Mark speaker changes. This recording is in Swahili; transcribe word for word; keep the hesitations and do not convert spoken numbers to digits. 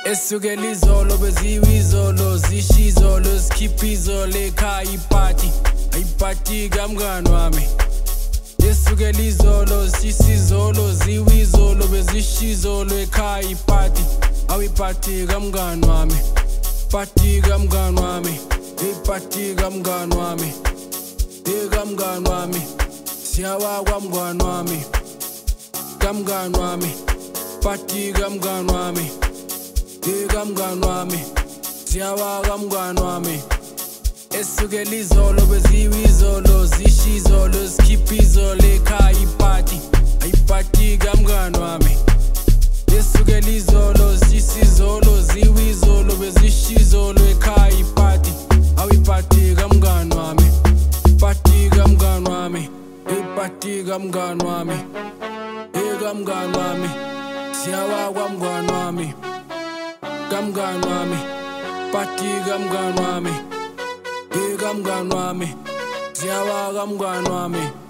Speaker 1: Esukela izolo beziwe izolo zisho izolo sikhipha izolo ekhaya ipati ayipati kamngani wami. Esukela izolo sisi izolo ziwe izolo bezisho izolo ekhaya ipati awipati kamngani wami. Pati kamngani wami, ipati kamngani wami, kamngani wami, siyawa kamngani wami, kamngani wami, pati kamngani wami, kamngani wami, siyawa kamngani wami. Esukela izolo beziwe izolo zisho izolo sikhipha izolo ekhaya ipati ayipati kamngani wami. Esukela izolo sisi izolo ziwe izolo bezisho izolo ekhaya ipati awipati kamngani wami. Pati kamngani wami, ipati kamngani wami, kamngani wami, siyawa kamngani wami, kamngani wami, pati kamngani wami, kamngani wami, siyawa kamngani wami.